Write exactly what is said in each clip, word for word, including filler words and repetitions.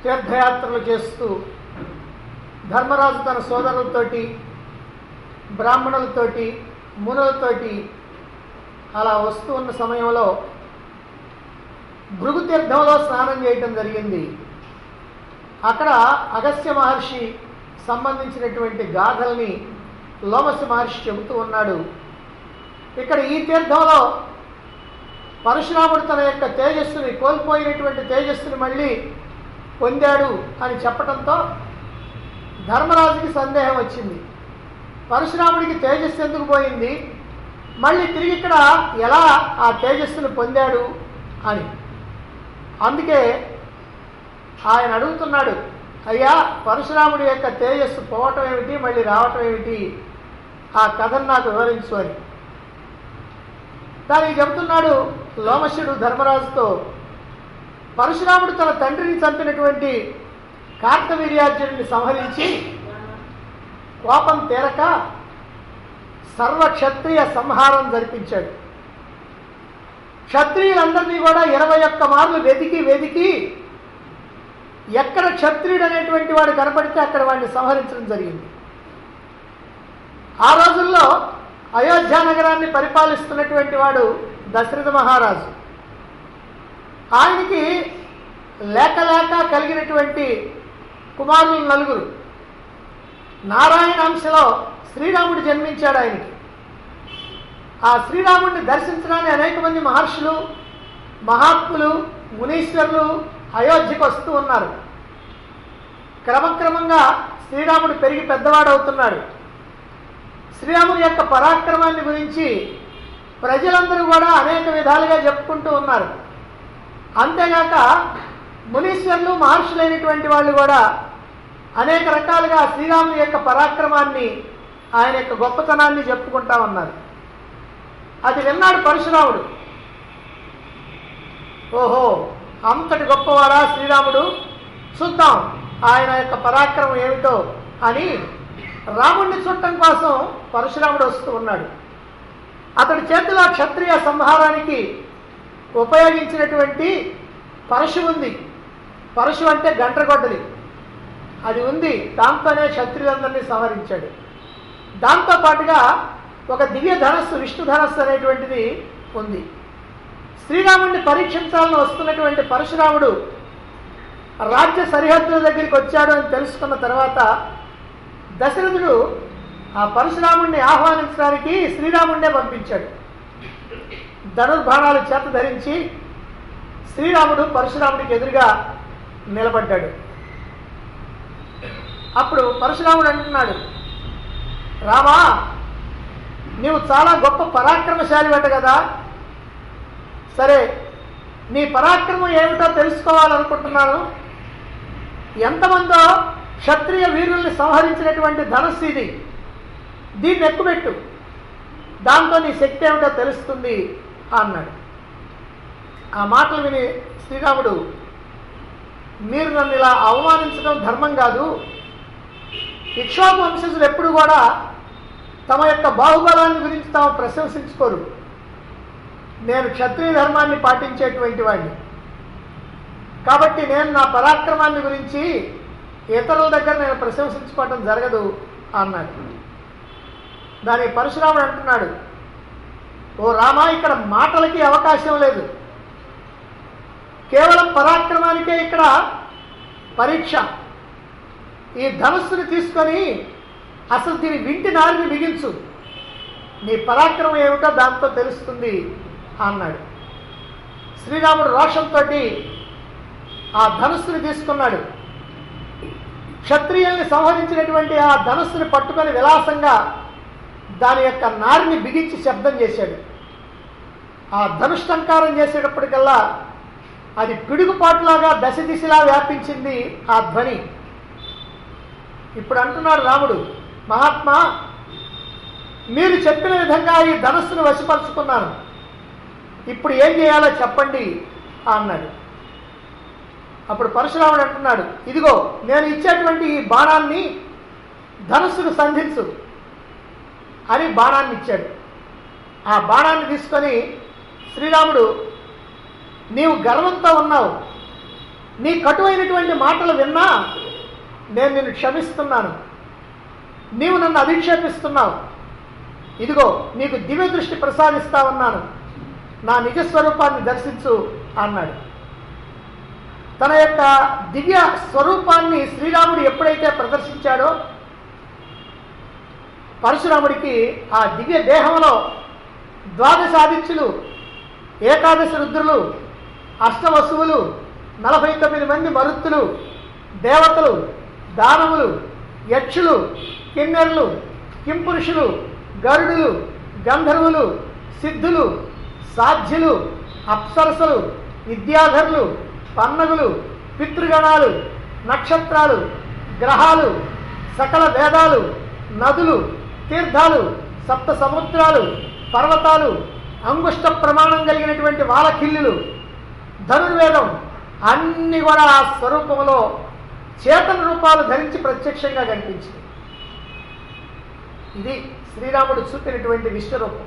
తీర్థయాత్రలు చేస్తూ ధర్మరాజు తన సోదరులతోటి బ్రాహ్మణులతోటి మునులతోటి అలా వస్తూ ఉన్న సమయంలో భృగు తీర్థంలో స్నానం చేయటం జరిగింది. అక్కడ అగస్త్య మహర్షి సంబంధించినటువంటి గాథల్ని లోమసి మహర్షి చెబుతూ ఉన్నాడు. ఇక్కడ ఈ తీర్థంలో పరశురాముడు తన యొక్క తేజస్సుని కోల్పోయినటువంటి తేజస్సుని మళ్ళీ పొందాడు అని చెప్పడంతో ధర్మరాజుకి సందేహం వచ్చింది. పరశురాముడికి తేజస్సు ఎందుకు పోయింది, మళ్ళీ తిరిగి ఇక్కడ ఎలా ఆ తేజస్సును పొందాడు అని. అందుకే ఆయన అడుగుతున్నాడు, అయ్యా పరశురాముడి యొక్క తేజస్సు పోవటం ఏమిటి, మళ్ళీ రావటం ఏమిటి, ఆ కథను నాకు వివరించు అని. దానికి చెబుతున్నాడు లోమశుడు ధర్మరాజుతో, పరశురాముడు తన తండ్రిని చంపినటువంటి కార్తవీర్యార్జునుడిని సంహరించి కోపం తీరక సర్వక్షత్రియ సంహారం జరిపించాడు. క్షత్రియులందరినీ కూడా ఇరవై ఒక్క మార్లు వెతికి వెతికి ఎక్కడ క్షత్రియుడు అనేటువంటి వాడు కనపడితే అక్కడ వాడిని సంహరించడం జరిగింది. ఆ రోజుల్లో అయోధ్య నగరాన్ని పరిపాలిస్తున్నటువంటి వాడు దశరథ మహారాజు. ఆయనకి లేక లేక కలిగినటువంటి కుమారులు నలుగురు. నారాయణ అంశలో శ్రీరాముడు జన్మించాడు ఆయనకి. ఆ శ్రీరాముడిని దర్శించడానికి అనేక మంది మహర్షులు, మహాత్ములు, మునీశ్వరులు అయోధ్యకు వస్తూ ఉన్నారు. క్రమక్రమంగా శ్రీరాముడు పెరిగి పెద్దవాడవుతున్నాడు. శ్రీరాముని యొక్క పరాక్రమాన్ని గురించి ప్రజలందరూ కూడా అనేక విధాలుగా చెప్పుకుంటూ ఉన్నారు. అంతేగాక మునీశ్వరులు, మహర్షులైనటువంటి వాళ్ళు కూడా అనేక రకాలుగా శ్రీరాముని యొక్క పరాక్రమాన్ని, ఆయన యొక్క గొప్పతనాన్ని చెప్పుకుంటా ఉన్నారు. అది విన్నాడు పరశురాముడు. ఓహో, అంతటి గొప్పవాడా శ్రీరాముడు, చూద్దాం ఆయన యొక్క పరాక్రమం ఏమిటో అని రాముడిని చూడటం కోసం పరశురాముడు వస్తూ ఉన్నాడు. అతడి చేతిలో క్షత్రియ సంహారానికి ఉపయోగించినటువంటి పరశు ఉంది. పరశు అంటే గండ్రగొడ్డలి, అది ఉంది. దాంతోనే క్షత్రియులందరినీ సంహరించాడు. దాంతోపాటుగా ఒక దివ్య ధనస్సు, విష్ణు ధనస్సు అనేటువంటిది ఉంది. శ్రీరాముడిని పరీక్షించాలని వస్తున్నటువంటి పరశురాముడు రాజ్య సరిహద్దుల దగ్గరికి వచ్చాడు అని తెలుసుకున్న తర్వాత దశరథుడు ఆ పరశురాముడిని ఆహ్వానించడానికి శ్రీరాముడినే పంపించాడు. ధనుర్బాణాలు చేత ధరించి శ్రీరాముడు పరశురాముడికి ఎదురుగా నిలబడ్డాడు. అప్పుడు పరశురాముడు అంటున్నాడు, రామా, నీవు చాలా గొప్ప పరాక్రమశాలివట కదా, సరే నీ పరాక్రమం ఏమిటో తెలుసుకోవాలనుకుంటున్నాను. ఎంతమందో క్షత్రియ వీరుల్ని సంహరించినటువంటి ధనస్సు ఇది, దీన్ని ఎక్కుపెట్టు, దాంతో నీ శక్తి ఏమిటో తెలుస్తుంది అన్నాడు. ఆ మాటలు విని శ్రీరాముడు, మీరు నన్ను ఇలా అవమానించడం ధర్మం కాదు. ఇక్ష్వాకు వంశజులు ఎప్పుడు కూడా తమ యొక్క బాహుబలాన్ని గురించి తాము ప్రశంసించుకోరు. నేను క్షత్రియ ధర్మాన్ని పాటించేటువంటి వాడిని కాబట్టి నేను నా పరాక్రమాన్ని గురించి ఇతరుల దగ్గర నేను ప్రశంసించుకోవటం జరగదు అన్నాడు. దాని పరశురాముడు అంటున్నాడు, ఓ రామా, ఇక్కడ మాటలకి అవకాశం లేదు, కేవలం పరాక్రమానికే ఇక్కడ పరీక్ష. ఈ ధనుస్సుని తీసుకొని అసలు దీని వింటి నారిని బిగించు, నీ పరాక్రమం ఏమిటో దాంతో తెలుస్తుంది అన్నాడు. శ్రీరాముడు రోషంతో ఆ ధనుస్సుని తీసుకున్నాడు. క్షత్రియుల్ని సంహరించినటువంటి ఆ ధనుస్సుని పట్టుకొని విలాసంగా దాని యొక్క నారిని బిగించి శబ్దం చేశాడు. ఆ ధనుష్టంకారం చేసేటప్పటికల్లా అది పిడుగుపాటులాగా దశ దిశలా వ్యాపించింది ఆ ధ్వని. ఇప్పుడు అంటున్నాడు రాముడు, మహాత్మా, మీరు చెప్పిన విధంగా ఈ ధనస్సును వశపరుచుకున్నాను, ఇప్పుడు ఏం చేయాలో చెప్పండి అన్నాడు. అప్పుడు పరశురాముడు అంటున్నాడు, ఇదిగో నేను ఇచ్చేటువంటి ఈ బాణాన్ని ధనుస్సును సంధించు అని బాణాన్ని ఇచ్చాడు. ఆ బాణాన్ని తీసుకొని శ్రీరాముడు, నీవు గర్వంతో ఉన్నావు, నీ కటువైనటువంటి మాటలు విన్నా నేను నిన్ను క్షమిస్తున్నాను. నీవు నన్ను అధిక్షేపిస్తున్నావు, ఇదిగో నీకు దివ్య దృష్టి ప్రసాదిస్తా ఉన్నాను, నా నిజస్వరూపాన్ని దర్శించు అన్నాడు. తన యొక్క దివ్య స్వరూపాన్ని శ్రీరాముడు ఎప్పుడైతే ప్రదర్శించాడో పరశురాముడికి ఆ దివ్య దేహంలో ద్వాదశ ఆదిత్యులు, ఏకాదశి రుద్రులు, అష్టవసువులు, నలభై తొమ్మిది మంది మరుత్తులు, దేవతలు, దానవులు, యక్షులు, కిన్నెరులు, కింపురుషులు, గరుడులు, గంధర్వులు, సిద్ధులు, సాధ్యులు, అప్సరసలు, విద్యాధరులు, పన్నగులు, పితృగణాలు, నక్షత్రాలు, గ్రహాలు, సకల వేదాలు, నదులు, తీర్థాలు, సప్త సముద్రాలు, పర్వతాలు, అంగుష్ట ప్రమాణం కలిగినటువంటి వాలకిల్లులు, ధనుర్వేదం అన్ని కూడా ఆ స్వరూపంలో చేతన రూపాలు ధరించి ప్రత్యక్షంగా కనిపించింది. ఇది శ్రీరాముడు చూపినటువంటి విశ్వరూపం.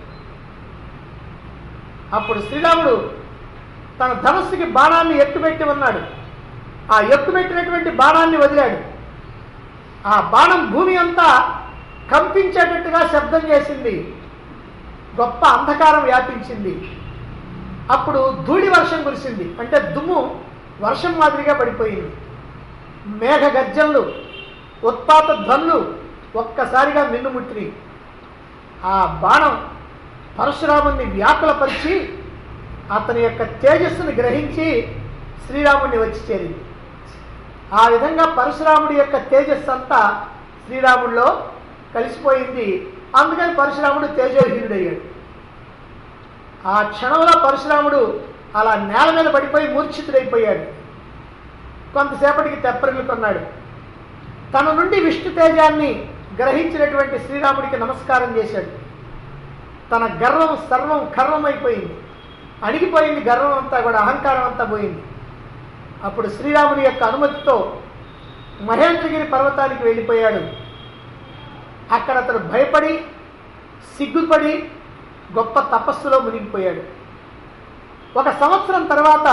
అప్పుడు శ్రీరాముడు తన ధనుస్సుకి బాణాన్ని ఎక్కుపెట్టి ఉన్నాడు. ఆ ఎక్కుపెట్టినటువంటి బాణాన్ని వదిలాడు. ఆ బాణం భూమి అంతా కంపించేటట్టుగా శబ్దం చేసింది. గొప్ప అంధకారం వ్యాపించింది. అప్పుడు ధూళి వర్షం కురిసింది. అంటే దుమ్ము వర్షం మాదిరిగా పడిపోయింది. మేఘ గర్జనలు, ఉత్పాత ధ్వనులు ఒక్కసారిగా మిన్నుముట్టినాయి. ఆ బాణం పరశురాముని వ్యాకులపరిచి అతని యొక్క తేజస్సును గ్రహించి శ్రీరాముడిని వచ్చి చేరింది. ఆ విధంగా పరశురాముడి యొక్క తేజస్సు అంతా శ్రీరాముడిలో కలిసిపోయింది. అందుకని పరశురాముడు తేజోహీనుడయ్యాడు. ఆ క్షణంలో పరశురాముడు అలా నేల మీద పడిపోయి మూర్ఛితుడైపోయాడు. కొంతసేపటికి తెప్పరిల్లుకున్నాడు. తన నుండి విష్ణు తేజాన్ని గ్రహించినటువంటి శ్రీరాముడికి నమస్కారం చేశాడు. తన గర్వం సర్వం ఖర్వమైపోయింది, అణిగిపోయింది. గర్వం అంతా కూడా, అహంకారం అంతా పోయింది. అప్పుడు శ్రీరాముని యొక్క అనుమతితో మహేంద్రగిరి పర్వతానికి వెళ్ళిపోయాడు. అక్కడ అతను భయపడి సిగ్గుపడి గొప్ప తపస్సులో మునిగిపోయాడు. ఒక సంవత్సరం తర్వాత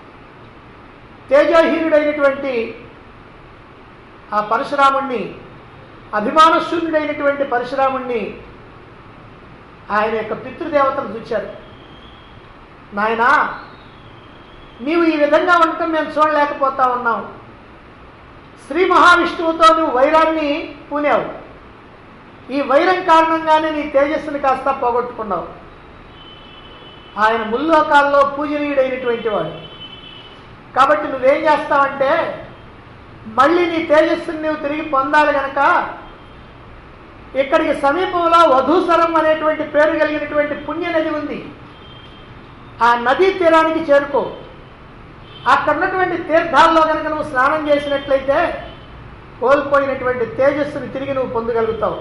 తేజోహీనుడైనటువంటి ఆ పరశురాముణ్ణి, అభిమానశూన్యుడైనటువంటి పరశురాముణ్ణి ఆయన యొక్క పితృదేవతలు చూచారు. నాయనా, నీవు ఈ విధంగా ఉండటం మేము చూడలేకపోతా ఉన్నాం. శ్రీ మహావిష్ణువుతో నువ్వు వైరాన్ని పూనావు. ఈ వైరం కారణంగానే నీ తేజస్సుని కాస్త పోగొట్టుకున్నావు. ఆయన ముల్లోకాల్లో పూజనీయుడైనటువంటి వాడు. కాబట్టి నువ్వేం చేస్తావంటే, మళ్ళీ నీ తేజస్సుని నువ్వు తిరిగి పొందాలి గనక ఇక్కడికి సమీపంలో వధూసరం అనేటువంటి పేరు కలిగినటువంటి పుణ్య నది ఉంది. ఆ నదీ తీరానికి చేరుకో. అక్కడ ఉన్నటువంటి తీర్థాల్లో కనుక నువ్వు స్నానం చేసినట్లయితే కోల్పోయినటువంటి తేజస్సుని తిరిగి నువ్వు పొందగలుగుతావు.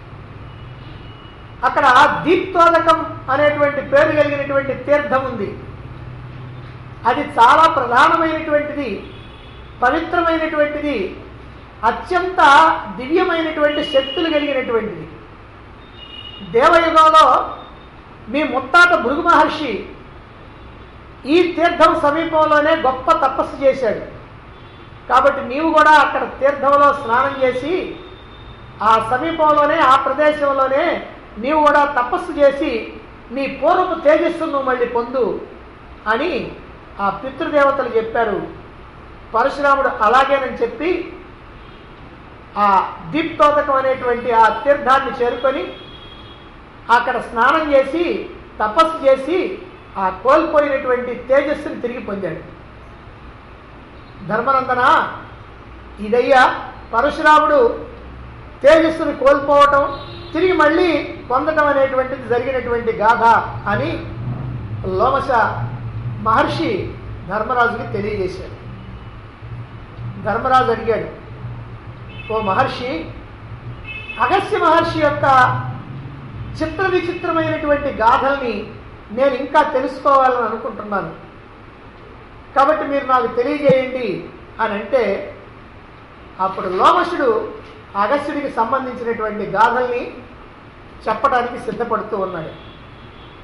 అక్కడ దీప్తోదకం అనేటువంటి పేరు కలిగినటువంటి తీర్థం ఉంది. అది చాలా ప్రధానమైనటువంటిది, పవిత్రమైనటువంటిది, అత్యంత దివ్యమైనటువంటి శక్తులు కలిగినటువంటిది. దేవయుగంలో మీ ముత్తాత భృగు మహర్షి ఈ తీర్థం సమీపంలోనే గొప్ప తపస్సు చేశాడు. కాబట్టి నీవు కూడా అక్కడ తీర్థంలో స్నానం చేసి ఆ సమీపంలోనే, ఆ ప్రదేశంలోనే నీవు కూడా తపస్సు చేసి నీ పూర్వపు తేజస్సును మళ్ళీ పొందు అని ఆ పితృదేవతలు చెప్పారు. పరశురాముడు అలాగేనని చెప్పి ఆ దీప్తోదకం అనేటువంటి ఆ తీర్థాన్ని చేరుకొని అక్కడ స్నానం చేసి తపస్సు చేసి ఆ కోల్పోయినటువంటి తేజస్సుని తిరిగి పొందాడు. ధర్మనందన, ఇదయ్యా పరశురాముడు తేజస్సుని కోల్పోవటం తిరిగి మళ్ళీ పొందటం అనేటువంటిది జరిగినటువంటి గాథ అని లోమశ మహర్షి ధర్మరాజుకి తెలియజేశాడు. ధర్మరాజు అడిగాడు, ఓ మహర్షి, అగస్త్య మహర్షి యొక్క చిత్ర విచిత్రమైనటువంటి గాథల్ని నేను ఇంకా తెలుసుకోవాలని అనుకుంటున్నాను. కాబట్టి మీరు నాకు తెలియజేయండి అని అంటే అప్పుడు లోమశుడు అగస్త్యుడికి సంబంధించినటువంటి గాథల్ని చెప్పడానికి సిద్ధపడుతూ ఉన్నాడు.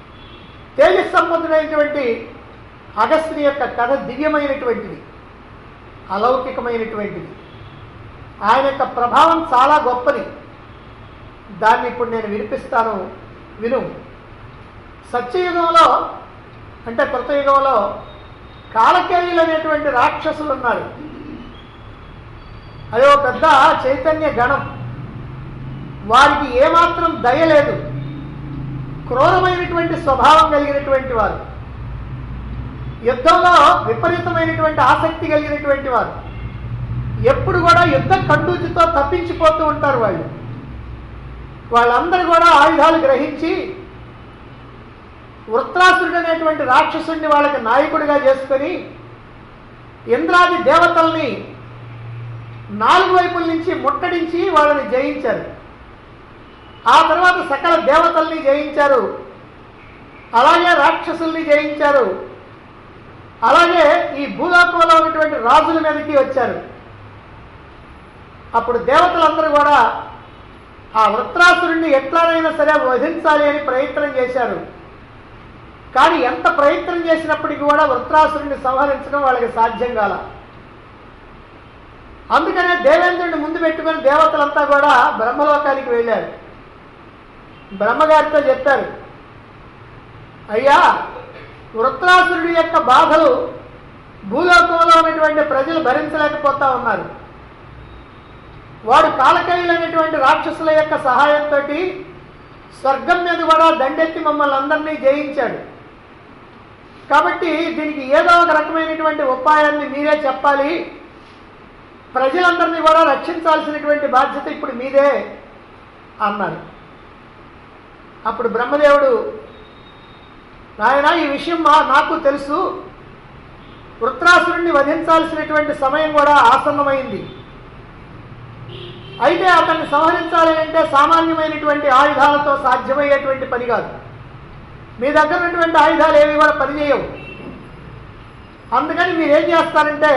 తేజస్సంపన్నుడైనటువంటి అగస్త్యుని యొక్క కథ దివ్యమైనటువంటిది. అలౌకికమైనటువంటిది. ఆయన యొక్క ప్రభావం చాలా గొప్పది. దాన్ని ఇప్పుడు నేను వినిపిస్తాను, విను. సత్యయుగంలో అంటే కృతయుగంలో కాలకేయులు అనేటువంటి రాక్షసులు ఉన్నారు. అదే ఒక పెద్ద చైతన్య గణం. వారికి ఏమాత్రం దయ లేదు. క్రూరమైనటువంటి స్వభావం కలిగినటువంటి వారు, యుద్ధంలో విపరీతమైనటువంటి ఆసక్తి కలిగినటువంటి వారు, ఎప్పుడు కూడా యుద్ధ కండూతితో తప్పించిపోతూ ఉంటారు. వాళ్ళు వాళ్ళందరూ కూడా ఆయుధాలు గ్రహించి వృత్రాసురుడు అనేటువంటి రాక్షసుడిని వాళ్ళకి నాయకుడిగా చేసుకొని ఇంద్రాది దేవతల్ని నాలుగు వైపుల నుంచి ముట్టడించి వాళ్ళని జయించారు. ఆ తర్వాత సకల దేవతల్ని జయించారు, అలాగే రాక్షసుల్ని జయించారు, అలాగే ఈ భూలోకంలో ఉన్నటువంటి రాజుల మీదకి వచ్చారు. అప్పుడు దేవతలందరూ కూడా ఆ వృత్రాసురుణ్ణి ఎట్లానైనా సరే వధించాలి అని ప్రయత్నం చేశారు. కానీ ఎంత ప్రయత్నం చేసినప్పటికీ కూడా వృత్రాసురుణ్ణి సంహరించడం వాళ్ళకి సాధ్యం కాల. అందుకనే దేవేంద్రుడిని ముందు పెట్టుకుని దేవతలంతా కూడా బ్రహ్మలోకానికి వెళ్ళారు. బ్రహ్మగారితో చెప్పారు, అయ్యా, వృత్రాసురుడి యొక్క బాధలు భూలోకంలో ఉన్నటువంటి ప్రజలు భరించలేకపోతా ఉన్నారు. వాడు కాలకేయులు అనేటువంటి రాక్షసుల యొక్క సహాయంతో స్వర్గం మీద కూడా దండెత్తి మమ్మల్ని అందరినీ జయించాడు. కాబట్టి దీనికి ఏదో ఒక రకమైనటువంటి ఉపాయాన్ని మీరే చెప్పాలి. ప్రజలందరినీ కూడా రక్షించాల్సినటువంటి బాధ్యత ఇప్పుడు మీదే అన్నారు. అప్పుడు బ్రహ్మదేవుడు, నాయన, ఈ విషయం మా నాకు తెలుసు. వృత్రాసురుణ్ణి వధించాల్సినటువంటి సమయం కూడా ఆసన్నమైంది. అయితే అతన్ని సంహరించాలి అంటే సామాన్యమైనటువంటి ఆయుధాలతో సాధ్యమయ్యేటువంటి పని కాదు. మీ దగ్గర ఉన్నటువంటి ఆయుధాలు ఏవి కూడా పనిచేయవు. అందుకని మీరేం చేస్తారంటే,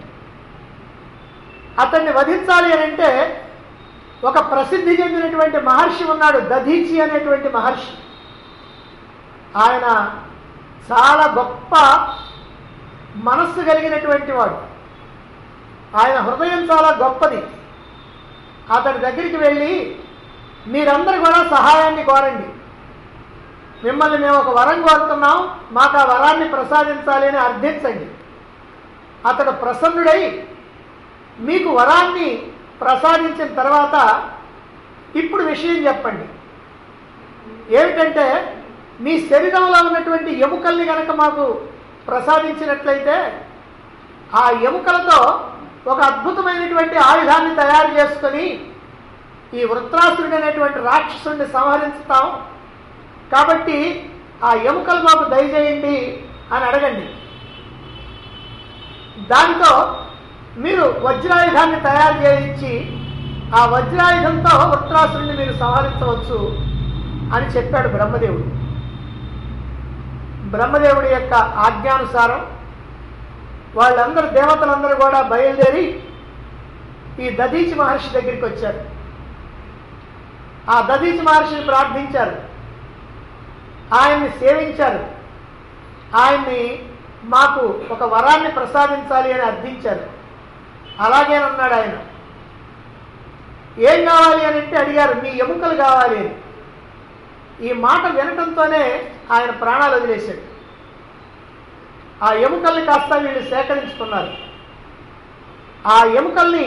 అతన్ని వధించాలి అని అంటే ఒక ప్రసిద్ధి చెందినటువంటి మహర్షి ఉన్నాడు, దధీచి అనేటువంటి మహర్షి. ఆయన చాలా గొప్ప మనస్సు కలిగినటువంటి వాడు. ఆయన హృదయం చాలా గొప్పది. అతని దగ్గరికి వెళ్ళి మీరందరూ కూడా సహాయాన్ని కోరండి. మిమ్మల్ని మేము ఒక వరం కోరుతున్నాం, మాకు ఆ వరాన్ని ప్రసాదించాలి అని అర్థించండి. అతడు ప్రసన్నుడై మీకు వరాన్ని ప్రసాదించిన తర్వాత ఇప్పుడు విషయం చెప్పండి. ఏమిటంటే, మీ శరీరంలో ఉన్నటువంటి ఎముకల్ని కనుక మాకు ప్రసాదించినట్లయితే ఆ ఎముకలతో ఒక అద్భుతమైనటువంటి ఆయుధాన్ని తయారు చేసుకొని ఈ వృత్రాసురుడు అనేటువంటి రాక్షసుడిని సంహరిస్తాం. కాబట్టి ఆ ఎముకలు మాకు దయచేయండి అని అడగండి. దానితో మీరు వజ్రాయుధాన్ని తయారు చేయించి ఆ వజ్రాయుధంతో వృత్రాసురుడిని మీరు సంహరించవచ్చు అని చెప్పాడు బ్రహ్మదేవుడు. బ్రహ్మదేవుడి యొక్క ఆజ్ఞానుసారం వాళ్ళందరూ దేవతలందరూ కూడా బయలుదేరి ఈ దధీచి మహర్షి దగ్గరికి వచ్చారు. ఆ దధీచి మహర్షిని ప్రార్థించారు, ఆయన్ని సేవించారు, ఆయన్ని మాకు ఒక వరాన్ని ప్రసాదించాలి అని అర్థించారు. అలాగేనన్నాడు ఆయన. ఏం కావాలి అని అంటే అడిగారు, మీ ఎముకలు కావాలి అని. ఈ మాట వినటంతోనే ఆయన ప్రాణాలు వదిలేశాడు. ఆ ఎముకల్ని కాస్త వీళ్ళు సేకరించుకున్నారు. ఆ ఎముకల్ని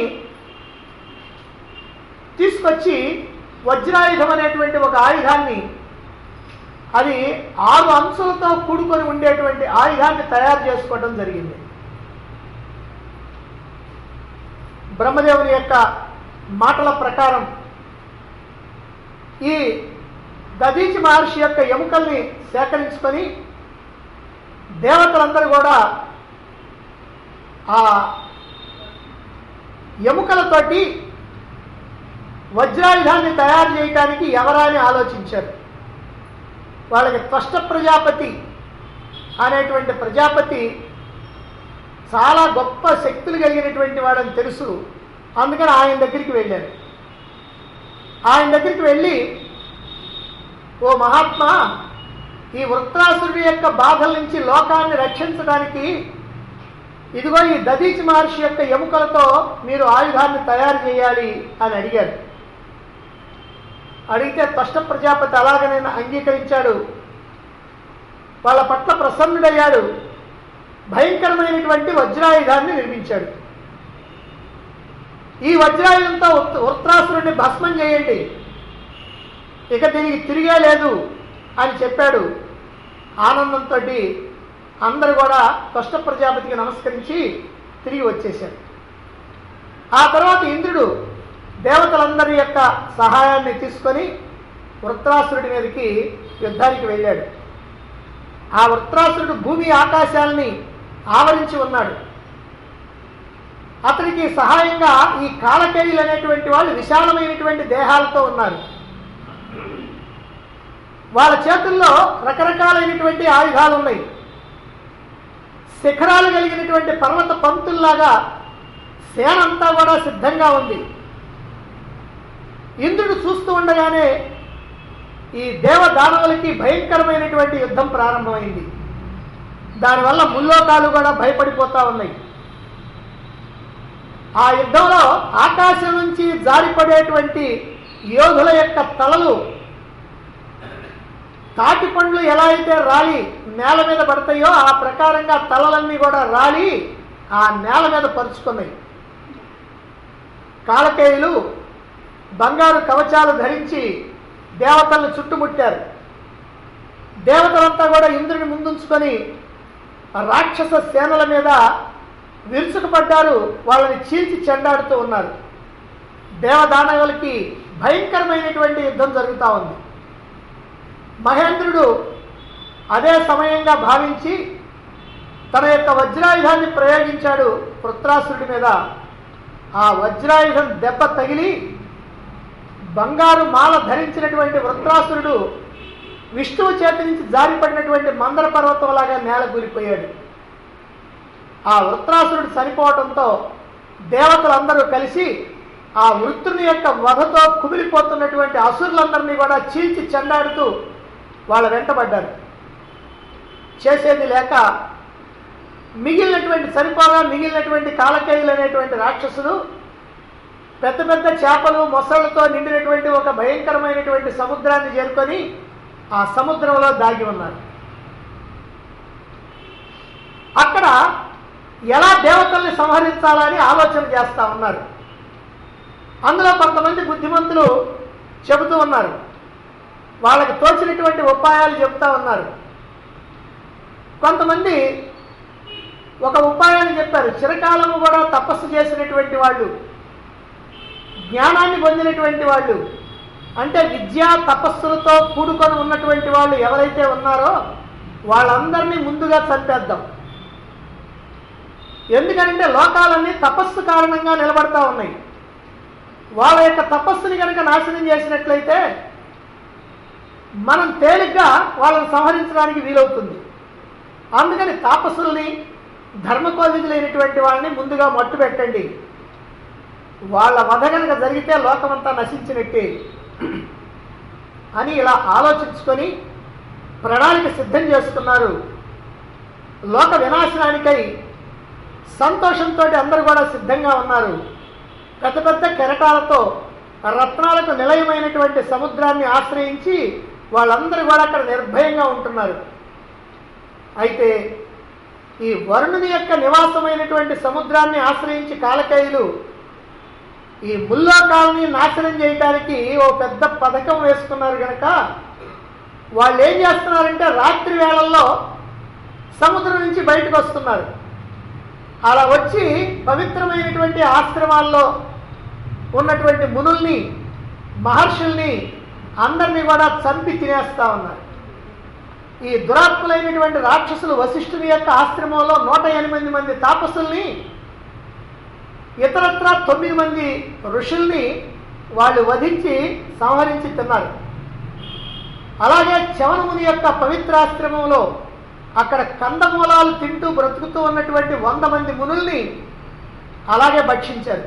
తీసుకొచ్చి వజ్రాయుధం అనేటువంటి ఒక ఆయుధాన్ని, అది ఆరు అంశాలతో కూడుకొని ఉండేటువంటి ఆయుధాన్ని తయారు చేసుకోవడం జరిగింది. బ్రహ్మదేవుని యొక్క మాటల ప్రకారం ఈ దధీచి మహర్షి యొక్క ఎముకల్ని సేకరించుకొని దేవతలందరూ కూడా ఆ ఎముకలతోటి వజ్రాయుధాన్ని తయారు చేయడానికి ఎవరని ఆలోచించారు. వాళ్ళకి త్వష్ట ప్రజాపతి అనేటువంటి ప్రజాపతి చాలా గొప్ప శక్తులు కలిగినటువంటి వాడని తెలుసు. అందుకని ఆయన దగ్గరికి వెళ్ళారు. ఆయన దగ్గరికి వెళ్ళి, ఓ మహాత్మా, ఈ వృత్రాసురుడి యొక్క బాధల నుంచి లోకాన్ని రక్షించడానికి ఇదిగో ఈ దదీచి మహర్షి యొక్క ఎముకలతో మీరు ఆయుధాన్ని తయారు చేయాలి అని అడిగారు. అడిగితే త్వష్ట ప్రజాపతి అలాగనైనా అంగీకరించాడు. వాళ్ళ పట్ల ప్రసన్నుడయ్యాడు. భయంకరమైనటువంటి వజ్రాయుధాన్ని నిర్మించాడు. ఈ వజ్రాయుధంతో వృత్రాసురుడిని భస్మం చేయండి, ఇక దీనికి తిరిగే లేదు అని చెప్పాడు. ఆనందంతో అందరూ కూడా త్వష్ట ప్రజాపతికి నమస్కరించి తిరిగి వచ్చేశారు. ఆ తర్వాత ఇంద్రుడు దేవతలందరి యొక్క సహాయాన్ని తీసుకొని వృత్రాసురుడి మీదకి యుద్ధానికి వెళ్ళాడు. ఆ వృత్రాసురుడు భూమి ఆకాశాలని ఆవరించి ఉన్నాడు. అతనికి సహాయంగా ఈ కాలకేయులు అనేటువంటి వాళ్ళు విశాలమైనటువంటి దేహాలతో ఉన్నారు. వాళ్ళ చేతుల్లో రకరకాలైనటువంటి ఆయుధాలు ఉన్నాయి. శిఖరాలు కలిగినటువంటి పర్వత పంక్తుల్లాగా సేన అంతా కూడా సిద్ధంగా ఉంది. ఇంద్రుడు చూస్తూ ఉండగానే ఈ దేవదానవులకి భయంకరమైనటువంటి యుద్ధం ప్రారంభమైంది. దానివల్ల ముల్లోకాలు కూడా భయపడిపోతా ఉన్నాయి. ఆ యుద్ధంలో ఆకాశం నుంచి జారిపడేటువంటి యోధుల యొక్క తలలు తాటి పండ్లు ఎలా అయితే రాలి నేల మీద పడతాయో ఆ ప్రకారంగా తలలన్నీ కూడా రాలి ఆ నేల మీద పరుచుకున్నాయి. కాలకేయులు బంగారు కవచాలు ధరించి దేవతలను చుట్టుముట్టారు. దేవతలంతా కూడా ఇంద్రుని ముందుంచుకొని రాక్షస సేనల మీద విరుచుకుపడ్డారు. వాళ్ళని చీల్చి చెండాడుతూ ఉన్నారు. దేవదానవులకి భయంకరమైనటువంటి యుద్ధం జరుగుతూ ఉంది. మహేంద్రుడు అదే సమయంగా భావించి తన యొక్క వజ్రాయుధాన్ని ప్రయోగించాడు వృత్రాసురుడి మీద. ఆ వజ్రాయుధం దెబ్బ తగిలి బంగారు మాల ధరించినటువంటి వృత్రాసురుడు విష్ణువు చేతి నుంచి జారిపడినటువంటి మందర పర్వతంలాగా నేల కూలిపోయాడు. ఆ వృత్రాసురుడు చనిపోవడంతో దేవతలందరూ కలిసి ఆ వృత్రుని యొక్క వధతో కుమిలిపోతున్నటువంటి అసురులందరినీ కూడా చీల్చి చెండాడుతూ వాళ్ళ వెంటబడ్డారు. చేసేది లేక మిగిలినటువంటి సరిపోగా మిగిలినటువంటి కాలకేయులు అనేటువంటి రాక్షసులు పెద్ద పెద్ద చేపలు మొసళ్లతో నిండినటువంటి ఒక భయంకరమైనటువంటి సముద్రాన్ని చేరుకొని ఆ సముద్రంలో దాగి ఉన్నారు. అక్కడ ఎలా దేవతల్ని సంహరించాలని ఆలోచన చేస్తూ ఉన్నారు. అందులో కొంతమంది బుద్ధిమంతులు చెబుతూ ఉన్నారు. వాళ్ళకి తోచినటువంటి ఉపాయాలు చెప్తా ఉన్నారు. కొంతమంది ఒక ఉపాయాన్ని చెప్పారు. చిరకాలము కూడా తపస్సు చేసినటువంటి వాళ్ళు, జ్ఞానాన్ని పొందినటువంటి వాళ్ళు, అంటే విద్యా తపస్సులతో కూడుకొని ఉన్నటువంటి వాళ్ళు ఎవరైతే ఉన్నారో వాళ్ళందరినీ ముందుగా చంపేద్దాం. ఎందుకంటే లోకాలన్నీ తపస్సు కారణంగా నిలబడతా ఉన్నాయి. వాళ్ళ యొక్క తపస్సుని కనుక నాశనం చేసినట్లయితే మనం తేలిగ్గా వాళ్ళని సంహరించడానికి వీలవుతుంది. అందుకని తాపసుల్ని ధర్మకోవిధులైనటువంటి వాళ్ళని ముందుగా మట్టు పెట్టండి. వాళ్ళ వధ కనుక జరిగితే లోకమంతా నశించినట్టే అని ఇలా ఆలోచించుకొని ప్రణాళిక సిద్ధం చేసుకున్నారు. లోక వినాశనానికై సంతోషంతో అందరూ కూడా సిద్ధంగా ఉన్నారు. పెద్ద పెద్ద కెరటాలతో రత్నాలకు నిలయమైనటువంటి సముద్రాన్ని ఆశ్రయించి వాళ్ళందరూ కూడా అక్కడ నిర్భయంగా ఉంటున్నారు. అయితే ఈ వరుణుని యొక్క నివాసమైనటువంటి సముద్రాన్ని ఆశ్రయించి కాలకేయులు ఈ ముల్లోకాలని నాశనం చేయడానికి ఓ పెద్ద పథకం వేసుకున్నారు కనుక వాళ్ళు ఏం చేస్తున్నారంటే రాత్రి వేళల్లో సముద్రం నుంచి బయటకు వస్తున్నారు. అలా వచ్చి పవిత్రమైనటువంటి ఆశ్రమాల్లో ఉన్నటువంటి మునుల్ని మహర్షుల్ని అందరినీ కూడా చంపి తినేస్తా ఉన్నారు. ఈ దురాత్ములైనటువంటి రాక్షసులు వశిష్ఠుని యొక్క ఆశ్రమంలో నూట ఎనిమిది మంది తాపసుల్ని, ఇతరత్రా తొమ్మిది మంది ఋషుల్ని వాళ్ళు వధించి సంహరించి తిన్నారు. అలాగే చవనముని యొక్క పవిత్రాశ్రమంలో అక్కడ కందమూలాలు తింటూ బ్రతుకుతూ ఉన్నటువంటి వంద మంది మునుల్ని అలాగే భక్షించారు.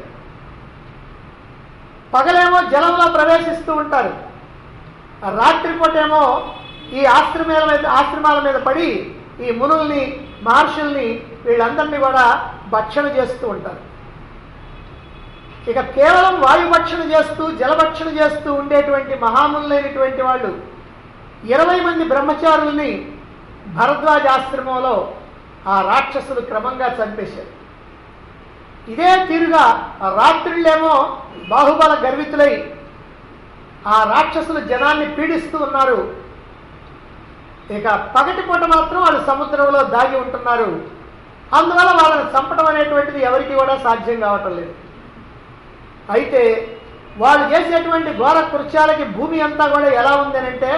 పగలేమో జలంలో ప్రవేశిస్తూ ఉంటారు, రాత్రిపూటేమో ఈ ఆశ్రమాల మీద ఆశ్రమాల మీద పడి ఈ మునుల్ని మహర్షుల్ని వీళ్ళందరినీ కూడా భక్షణ చేస్తూ ఉంటారు. ఇక కేవలం వాయుభక్షణ చేస్తూ జలభక్షణ చేస్తూ ఉండేటువంటి మహాములైనటువంటి వాళ్ళు ఇరవై మంది బ్రహ్మచారుల్ని భరద్వాజ ఆశ్రమంలో ఆ రాక్షసులు క్రమంగా చంపేశారు. ఇదే తీరుగా రాత్రులేమో బాహుబల గర్వితులై ఆ రాక్షసులు జనాన్ని పీడిస్తూ ఉన్నారు. ఇక పగటి పూట మాత్రం వాళ్ళు సముద్రంలో దాగి ఉంటున్నారు. అందువల్ల వాళ్ళని చంపడం అనేటువంటిది ఎవరికి కూడా సాధ్యం కావటం లేదు. అయితే వాళ్ళు చేసేటువంటి ఘోర కృత్యాలకి భూమి అంతా కూడా ఎలా ఉందనంటే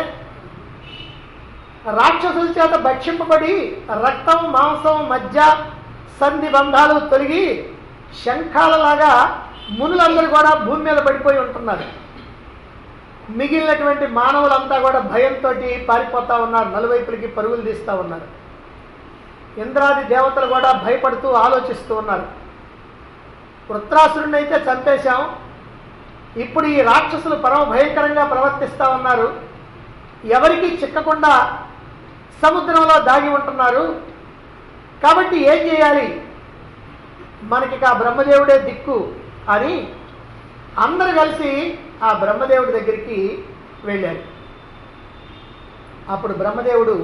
రాక్షసుల చేత భక్షింపబడి రక్తం మాంసం మధ్య సంధి బంధాలు తొలగి శంఖాలలాగా మునులందరూ కూడా భూమి మీద పడిపోయి ఉంటున్నారు. మిగిలినటువంటి మానవులంతా కూడా భయంతో పారిపోతా ఉన్నారు, నలువైపులకి పరుగులు తీస్తూ ఉన్నారు. ఇంద్రాది దేవతలు కూడా భయపడుతూ ఆలోచిస్తూ ఉన్నారు. వృత్రాసురుడిని అయితే చంపేశాం, ఇప్పుడు ఈ రాక్షసులు పరమ భయంకరంగా ప్రవర్తిస్తూ ఉన్నారు, ఎవరికి చిక్కకుండా సముద్రంలో దాగి ఉంటున్నారు. కాబట్టి ఏం చేయాలి, మనకి ఆ బ్రహ్మదేవుడే దిక్కు అని అందరూ కలిసి ఆ బ్రహ్మదేవుడి దగ్గరికి వెళ్ళారు. అప్పుడు బ్రహ్మదేవుడు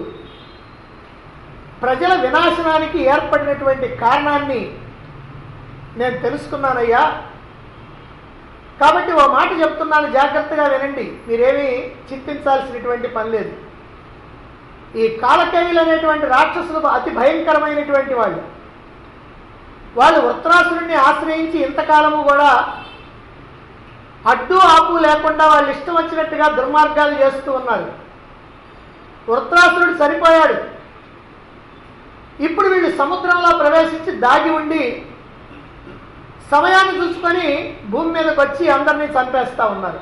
ప్రజల వినాశనానికి ఏర్పడినటువంటి కారణాన్ని నేను తెలుసుకున్నానయ్యా, కాబట్టి ఓ మాట చెప్తున్నాను, జాగ్రత్తగా వినండి, మీరేమీ చింతించాల్సినటువంటి పని లేదు. ఈ కాలకేయులు అనేటువంటి రాక్షసులు అతి భయంకరమైనటువంటి వాళ్ళు. వాళ్ళు వృత్రాసురుడిని ఆశ్రయించి ఇంతకాలము కూడా అడ్డు ఆపు లేకుండా వాళ్ళు ఇష్టం వచ్చినట్టుగా దుర్మార్గాలు చేస్తూ ఉన్నారు. వృత్రాసురుడు చనిపోయాడు, ఇప్పుడు వీళ్ళు సముద్రంలో ప్రవేశించి దాగి ఉండి సమయాన్ని చూసుకొని భూమి మీదకి వచ్చి అందరినీ చంపేస్తూ ఉన్నారు.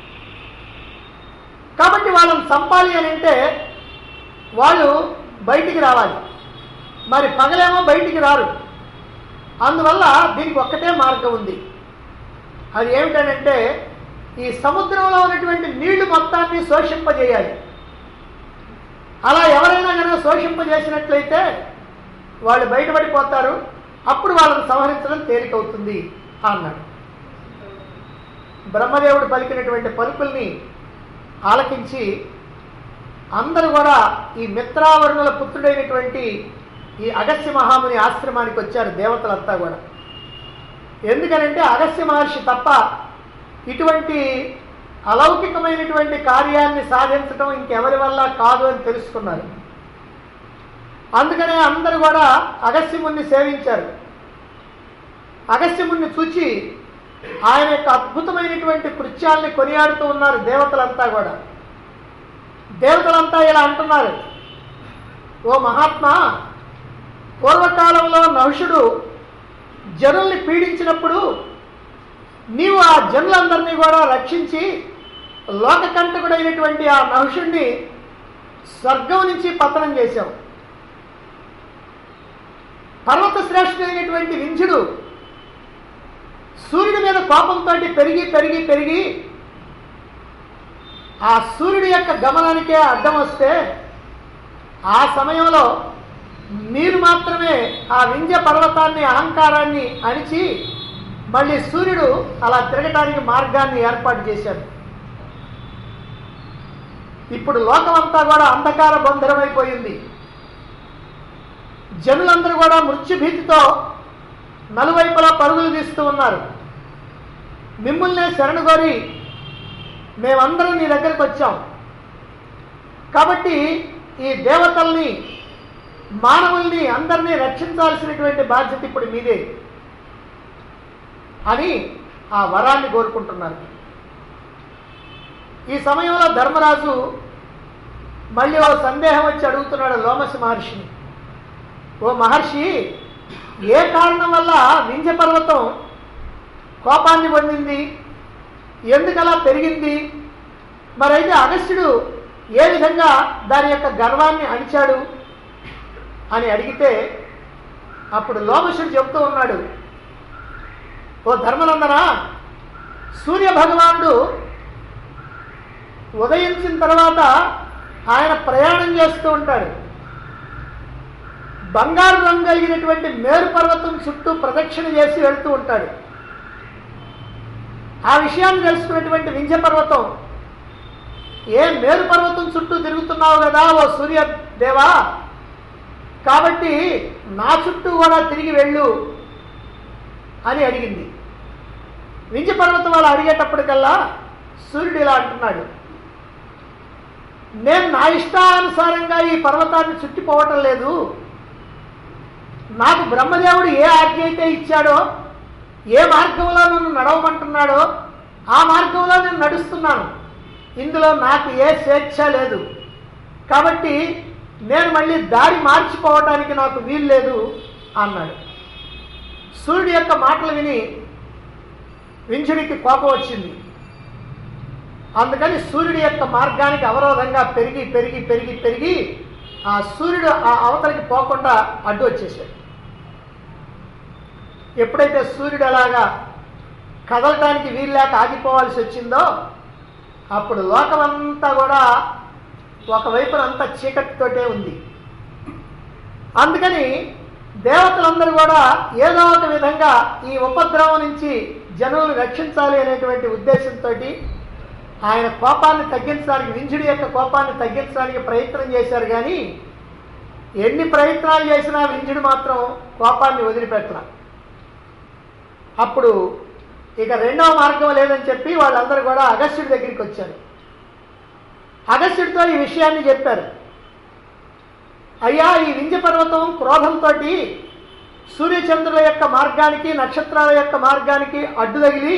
కాబట్టి వాళ్ళని చంపాలి అని అంటే వాళ్ళు బయటికి రావాలి, మరి పగలేమో బయటికి రారు. అందువల్ల దీనికి ఒక్కటే మార్గం ఉంది. అది ఏమిటనంటే ఈ సముద్రంలో ఉన్నటువంటి నీళ్లు మొత్తాన్ని శోషింపజేయాలి. అలా ఎవరైనా కనుక శోషింపజేసినట్లయితే వాళ్ళు బయటపడిపోతారు, అప్పుడు వాళ్ళని సంహరించడం తేలికవుతుంది అన్నాడు. బ్రహ్మదేవుడు పలికినటువంటి పలుకుల్ని ఆలకించి అందరూ కూడా ఈ మిత్రావరుణుల పుత్రుడైనటువంటి ఈ అగస్త్య మహాముని ఆశ్రమానికి వచ్చారు దేవతలంతా కూడా. ఎందుకనంటే అగస్త్య మహర్షి తప్ప ఇటువంటి అలౌకికమైనటువంటి కార్యాన్ని సాధించడం ఇంకెవరి వల్ల కాదు అని తెలుసుకున్నారు. అందుకనే అందరూ కూడా అగస్త్యముని సేవించారు. అగస్త్యముని చూచి ఆయన యొక్క అద్భుతమైనటువంటి కృత్యాల్ని కొనియాడుతూ ఉన్నారు దేవతలంతా కూడా. దేవతలంతా ఇలా అంటున్నారు, ఓ మహాత్మా, పూర్వకాలంలో నహుషుడు జనుల్ని పీడించినప్పుడు నీవు ఆ జనులందరినీ కూడా రక్షించి లోకకంటకుడైనటువంటి ఆ నహుషుడిని స్వర్గం నుంచి పతనం చేశావు. పర్వత శ్రేష్ఠుడైనటువంటి వింధ్యుడు సూర్యుడి మీద కోపంతో పెరిగి పెరిగి పెరిగి ఆ సూర్యుడి యొక్క గమనానికే అడ్డం వస్తే ఆ సమయంలో మీరు మాత్రమే ఆ వింధ్య పర్వతాన్ని అహంకారాన్ని అణిచి మళ్ళీ సూర్యుడు అలా తిరగటానికి మార్గాన్ని ఏర్పాటు చేశాడు. ఇప్పుడు లోకమంతా కూడా అంధకార బంధురమైపోయింది. జనులందరూ కూడా మృత్యుభీతితో నలువైపులా పరుగులు తీస్తూ ఉన్నారు. మిమ్మల్నే శరణు కోరి మేమందరం నీ దగ్గరికి వచ్చాం, కాబట్టి ఈ దేవతల్ని మానవుల్ని అందరినీ రక్షించాల్సినటువంటి బాధ్యత ఇప్పుడు మీదే అని ఆ వరాన్ని కోరుకుంటున్నారు. ఈ సమయంలో ధర్మరాజు మళ్ళీ ఓ సందేహం వచ్చి అడుగుతున్నాడు లోమశ మహర్షిని, ఓ మహర్షి, ఏ కారణం వల్ల వింధ్య పర్వతం కోపాన్ని పొందింది, ఎందుకలా పెరిగింది, మరైతే అగస్త్యుడు ఏ విధంగా దాని యొక్క గర్వాన్ని అణిచాడు అని అడిగితే అప్పుడు లోమశుడు చెబుతూ ఉన్నాడు, ఓ ధర్మనందన, సూర్య భగవానుడు ఉదయించిన తర్వాత ఆయన ప్రయాణం చేస్తూ ఉంటాడు. బంగారు రంగు కలిగినటువంటి మేరు పర్వతం చుట్టూ ప్రదక్షిణ చేసి వెళ్తూ ఉంటాడు. ఆ విషయాన్ని తెలుసుకున్నటువంటి వింధ్య పర్వతం, ఏ మేరు పర్వతం చుట్టూ తిరుగుతున్నావు కదా ఓ సూర్యదేవా, కాబట్టి నా చుట్టూ కూడా తిరిగి వెళ్ళు అని అడిగింది. వింధ్య పర్వతం వాళ్ళు అడిగేటప్పటికల్లా సూర్యుడు ఇలా అంటున్నాడు, నేను నా ఇష్టానుసారంగా ఈ పర్వతాన్ని చుట్టిపోవటం లేదు. నాకు బ్రహ్మదేవుడు ఏ ఆజ్ఞ అయితే ఇచ్చాడో, ఏ మార్గంలో నన్ను నడవమంటున్నాడో ఆ మార్గంలో నేను నడుస్తున్నాను. ఇందులో నాకు ఏ స్వేచ్ఛ లేదు. కాబట్టి నేను మళ్ళీ దారి మార్చిపోవటానికి నాకు వీలు లేదు అన్నాడు. సూర్యుడి యొక్క మాటలు విని వింధ్యుడికి కోపం వచ్చింది. అందుకని సూర్యుడి యొక్క మార్గానికి అవరోధంగా పెరిగి పెరిగి పెరిగి పెరిగి ఆ సూర్యుడు ఆ అవతలికి పోకుండా అడ్డు వచ్చేసాడు. ఎప్పుడైతే సూర్యుడు అలాగా కదలటానికి వీల్లేక ఆగిపోవాల్సి వచ్చిందో అప్పుడు లోకమంతా కూడా ఒకవైపున అంతా చీకటితోటే ఉంది. అందుకని దేవతలందరూ కూడా ఏదో ఒక విధంగా ఈ ఉపద్రవం నుంచి జనులను రక్షించాలి అనేటువంటి ఉద్దేశంతో ఆయన కోపాన్ని తగ్గించడానికి, వింధ్యుడి యొక్క కోపాన్ని తగ్గించడానికి ప్రయత్నం చేశారు. కానీ ఎన్ని ప్రయత్నాలు చేసినా వింధ్యుడు మాత్రం కోపాన్ని వదిలిపెట్టల. అప్పుడు ఇక రెండవ మార్గం లేదని చెప్పి వాళ్ళందరూ కూడా అగస్త్యుడి దగ్గరికి వచ్చారు. అగస్త్యుడితో ఈ విషయాన్ని చెప్పారు. అయ్యా, ఈ వింధ్య పర్వతం క్రోధంతో సూర్యచంద్రుల యొక్క మార్గానికి, నక్షత్రాల యొక్క మార్గానికి అడ్డు తగిలి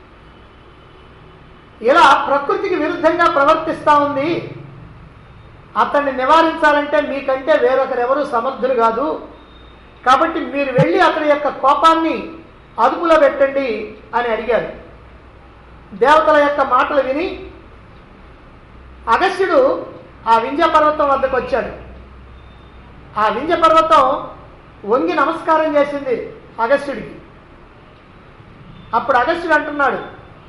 ఇలా ప్రకృతికి విరుద్ధంగా ప్రవర్తిస్తూ ఉంది. అతన్ని నివారించాలంటే మీకంటే వేరొకరెవరూ సమర్థులు కాదు. కాబట్టి మీరు వెళ్ళి అతని యొక్క కోపాన్ని అదుపులో పెట్టండి అని అడిగారు. దేవతల యొక్క మాటలు విని అగస్త్యుడు ఆ వింధ్య పర్వతం వద్దకు వచ్చాడు. ఆ వింధ్య పర్వతం వంగి నమస్కారం చేసింది అగస్త్యుడికి. అప్పుడు అగస్త్యుడు అంటున్నాడు,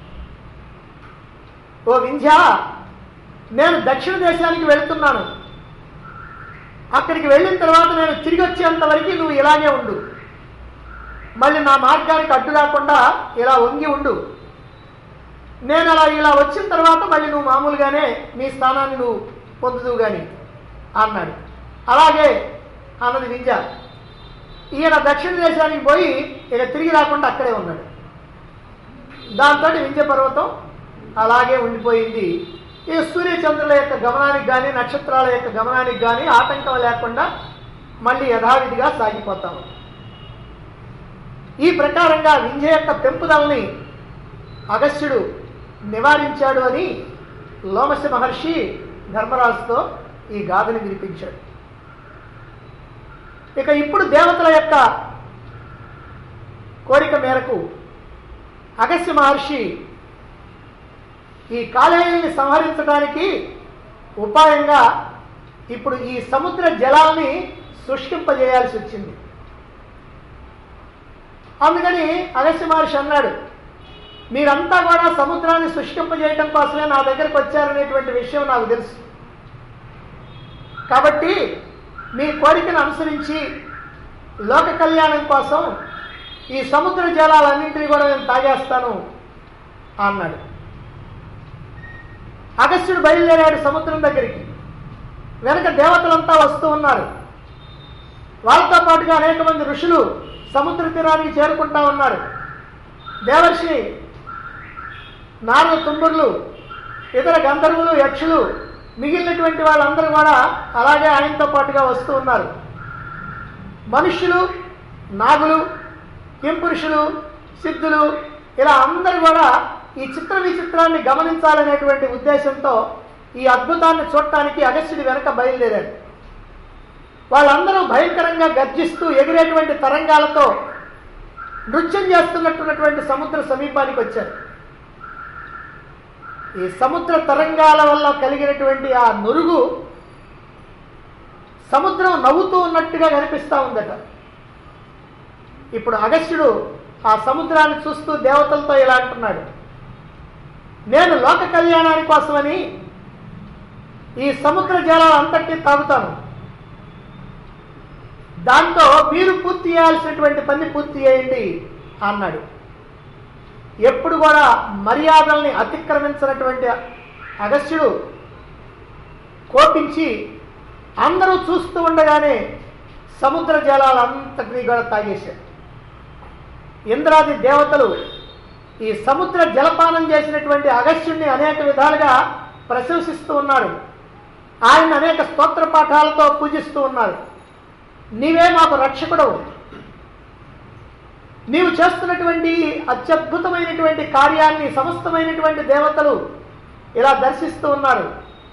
ఓ వింధ్య, నేను దక్షిణ దేశానికి వెళుతున్నాను. అక్కడికి వెళ్ళిన తర్వాత నేను తిరిగి వచ్చేంత వరకు నువ్వు ఇలాగే ఉండు. మళ్ళీ నా మార్గానికి అడ్డు రాకుండా ఇలా వంగి ఉండు. నేను అలా ఇలా వచ్చిన తర్వాత మళ్ళీ నువ్వు మామూలుగానే నీ స్థానాన్ని నువ్వు పొందుదువు కానీ అన్నాడు. అలాగే అన్నది వింధ్య. ఈయన దక్షిణ దేశానికి పోయి ఇక తిరిగి రాకుండా అక్కడే ఉన్నాడు. దాంతో వింధ్య పర్వతం అలాగే ఉండిపోయింది. ఈ సూర్యచంద్రుల యొక్క గమనానికి కానీ, నక్షత్రాల యొక్క గమనానికి కానీ ఆటంకం లేకుండా మళ్ళీ యథావిధిగా సాగిపోతాము. ఈ ప్రకారంగా వింధ్య యొక్క పెంపుదలని అగస్త్యుడు నివారించాడు అని లోమశ మహర్షి ధర్మరాజుతో ఈ గాథని వినిపించాడు. ఇక ఇప్పుడు దేవతల యొక్క కోరిక మేరకు అగస్త్య మహర్షి ఈ కాలేయాన్ని సంహరించడానికి ఉపాయంగా ఇప్పుడు ఈ సముద్ర జలాల్ని శుష్కింపజేయాల్సి వచ్చింది. అందుకని అగస్త్య మహర్షి అన్నాడు, మీరంతా కూడా సముద్రాన్ని శుష్కింపజేయటం కోసమే నా దగ్గరకు వచ్చారనేటువంటి విషయం నాకు తెలుసు. కాబట్టి మీ కోరికను అనుసరించి లోక కళ్యాణం కోసం ఈ సముద్ర జలాలన్నింటినీ కూడా నేను తాగేస్తాను అన్నాడు. అగస్త్యుడు బయలుదేరాడు సముద్రం దగ్గరికి. వెనక దేవతలంతా వస్తూ ఉన్నారు. వాళ్ళతో పాటుగా అనేక మంది ఋషులు సముద్ర తీరానికి చేరుకుంటా ఉన్నారు. దేవర్షి నారద తుంబుర్లు, ఇతర గంధర్వులు, యక్షులు, మిగిలినటువంటి వాళ్ళందరూ కూడా అలాగే ఆయనతో పాటుగా వస్తూ ఉన్నారు. మనుష్యులు, నాగులు, కింపురుషులు, సిద్ధులు ఇలా అందరూ కూడా ఈ చిత్ర విచిత్రాన్ని గమనించాలనేటువంటి ఉద్దేశంతో ఈ అద్భుతాన్ని చూడటానికి అగస్త్యుడి వెనక బయలుదేరారు. వాళ్ళందరూ భయంకరంగా గర్జిస్తూ ఎగిరేటువంటి తరంగాలతో నృత్యం చేస్తున్నట్టున్నటువంటి సముద్ర సమీపానికి వచ్చారు. ఈ సముద్ర తరంగాల వల్ల కలిగినటువంటి ఆ నురుగు సముద్రం నవ్వుతూ ఉన్నట్టుగా కనిపిస్తూ ఉందట. ఇప్పుడు అగస్త్యుడు ఆ సముద్రాన్ని చూస్తూ దేవతలతో ఇలా అంటున్నాడు, నేను లోక కళ్యాణాని కోసమని ఈ సముద్ర జలాలంతటినీ తాగుతాను. దాంతో మీరు పూర్తి చేయాల్సినటువంటి పని పూర్తి చేయండి అన్నాడు. ఎప్పుడు కూడా మర్యాదల్ని అతిక్రమించినటువంటి అగస్త్యుడు కోపించి అందరూ చూస్తూ ఉండగానే సముద్ర జలాలంతటినీ కూడా తాగేశారు. ఇంద్రాది దేవతలు ఈ సముద్ర జలపానం చేసినటువంటి అగస్త్యుడిని అనేక విధాలుగా ప్రశంసిస్తూ ఉన్నారు. ఆయన అనేక స్తోత్ర పాఠాలతో పూజిస్తూ ఉన్నారు. నీవే మాకు రక్షకుడవు, నీవు చేస్తున్నటువంటి అత్యద్భుతమైనటువంటి కార్యాన్ని సమస్తమైనటువంటి దేవతలు ఇలా దర్శిస్తూ ఉన్నారు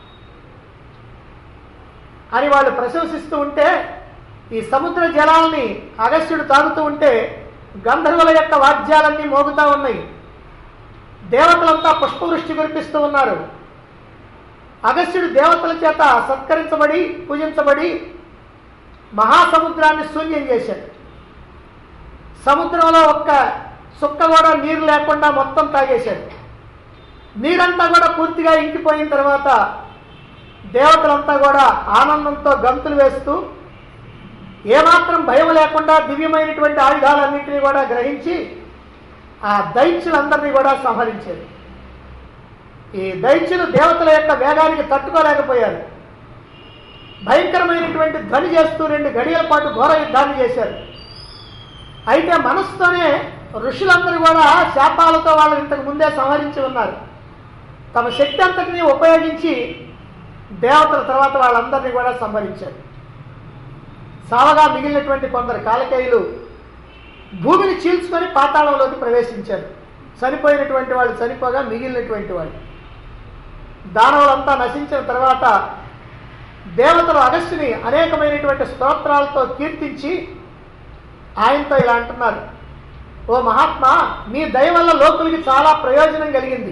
అని వాళ్ళు ప్రశంసిస్తూ ఉంటే, ఈ సముద్ర జలాల్ని అగస్త్యుడు తాగుతూ ఉంటే గంధర్వుల యొక్క వాద్యాలన్నీ మోగుతూ ఉన్నాయి. దేవతలంతా పుష్పవృష్టి కురిపిస్తూ ఉన్నారు. అగస్త్యుడు దేవతల చేత సత్కరించబడి పూజించబడి మహాసముద్రాన్ని శూన్యం చేశాడు. సముద్రంలో ఒక్క సుక్క కూడా నీరు లేకుండా మొత్తం తాగేశాడు. నీరంతా కూడా పూర్తిగా ఇంకిపోయిన తర్వాత దేవతలంతా కూడా ఆనందంతో గంతులు వేస్తూ ఏమాత్రం భయం లేకుండా దివ్యమైనటువంటి ఆయుధాలన్నింటినీ కూడా గ్రహించి ఆ దైత్యులందరినీ కూడా సంహరించారు. ఈ దైత్యులు దేవతల యొక్క వేగానికి తట్టుకోలేకపోయారు. భయంకరమైనటువంటి ధ్వని చేస్తూ రెండు గడియల పాటు ఘోర యుద్ధాన్ని చేశారు. అయితే మనసుతోనే ఋషులందరూ కూడా శాపాలతో వాళ్ళు ఇంతకు ముందే సంహరించి ఉన్నారు. తమ శక్తి అంతటినీ ఉపయోగించి దేవతల తర్వాత వాళ్ళందరినీ కూడా సంహరించారు. సావగా మిగిలినటువంటి కొందరు కాలకేయులు భూమిని చీల్చుకొని పాతాళంలోకి ప్రవేశించారు. చనిపోయినటువంటి వాళ్ళు చనిపోగా మిగిలినటువంటి వాళ్ళు దానవులంతా నశించిన తర్వాత దేవతలు అగస్త్యుని అనేకమైనటువంటి స్తోత్రాలతో కీర్తించి ఆయనతో ఇలా అంటున్నారు, ఓ మహాత్మా, మీ దయ వల్ల లోకులకి చాలా ప్రయోజనం కలిగింది.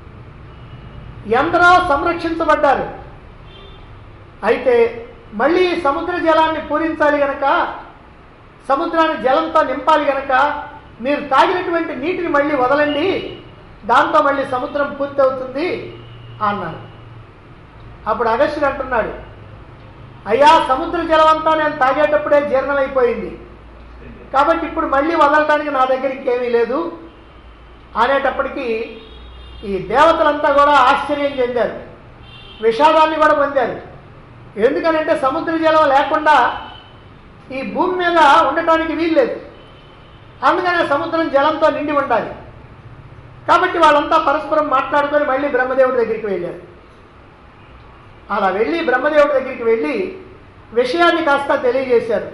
ఎందరో సంరక్షించబడ్డారు. అయితే మళ్ళీ సముద్ర జలాన్ని పూరించాలి గనక, సముద్రాన్ని జలంతో నింపాలి గనక మీరు తాగినటువంటి నీటిని మళ్ళీ వదలండి, దాంతో మళ్ళీ సముద్రం పూర్తి అవుతుంది అన్నారు. అప్పుడు అగస్త్యుడు అంటున్నాడు, అయ్యా, సముద్ర జలం అంతా నేను తాగేటప్పుడే జీర్ణమైపోయింది, కాబట్టి ఇప్పుడు మళ్ళీ వదలటానికి నా దగ్గర ఇంకేమీ లేదు అనేటప్పటికీ ఈ దేవతలంతా కూడా ఆశ్చర్యం చెందారు, విషాదాన్ని కూడా పొందారు. ఎందుకనంటే సముద్ర జలం లేకుండా ఈ భూమి మీద ఉండటానికి వీల్లేదు. అందుకనే సముద్రం జలంతో నిండి ఉండాలి. కాబట్టి వాళ్ళంతా పరస్పరం మాట్లాడుకొని మళ్ళీ బ్రహ్మదేవుడి దగ్గరికి వెళ్ళారు. అలా వెళ్ళి బ్రహ్మదేవుడి దగ్గరికి వెళ్ళి విషయాన్ని కాస్త తెలియజేశారు.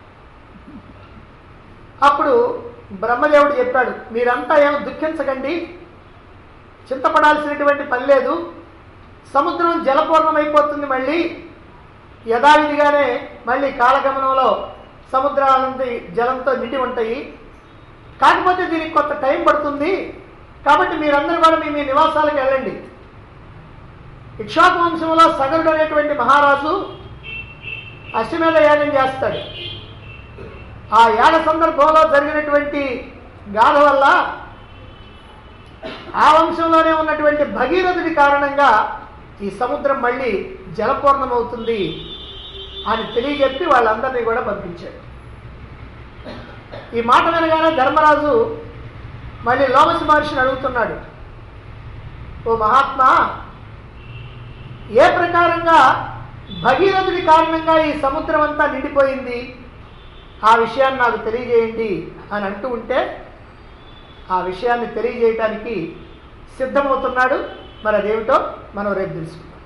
అప్పుడు బ్రహ్మదేవుడు చెప్పాడు, మీరంతా ఏమో దుఃఖించకండి, చింతపడాల్సినటువంటి పని లేదు. సముద్రం జలపూర్ణమైపోతుంది. మళ్ళీ యథావిధిగానే మళ్ళీ కాలగమనంలో సముద్రాలంతా జలంతో నిండి ఉంటాయి. కాకపోతే దీనికి కొంత టైం పడుతుంది. కాబట్టి మీరందరూ కూడా మీ మీ నివాసాలకు వెళ్ళండి. ఇక్ష్వాకు వంశంలో సగరుడు అనేటువంటి మహారాజు అశ్వమేధ యాగం చేస్తాడు. ఆ యాగ సందర్భంలో జరిగినటువంటి గాథ వల్ల ఆ వంశంలోనే ఉన్నటువంటి భగీరథుడి కారణంగా ఈ సముద్రం మళ్ళీ జలపూర్ణమవుతుంది అని తెలియజెప్పి వాళ్ళందరినీ కూడా పంపించాడు. ఈ మాట వినగానే ధర్మరాజు మళ్ళీ లోమసి మహర్షిని అడుగుతున్నాడు, ఓ మహాత్మా, ఏ ప్రకారంగా భగీరథుడి కారణంగా ఈ సముద్రం అంతా నిండిపోయింది, ఆ విషయాన్ని నాకు తెలియజేయండి అని అంటూ ఉంటే ఆ విషయాన్ని తెలియజేయటానికి సిద్ధమవుతున్నాడు. మరి అదేమిటో మనం రేపు తెలుసుకుందాం.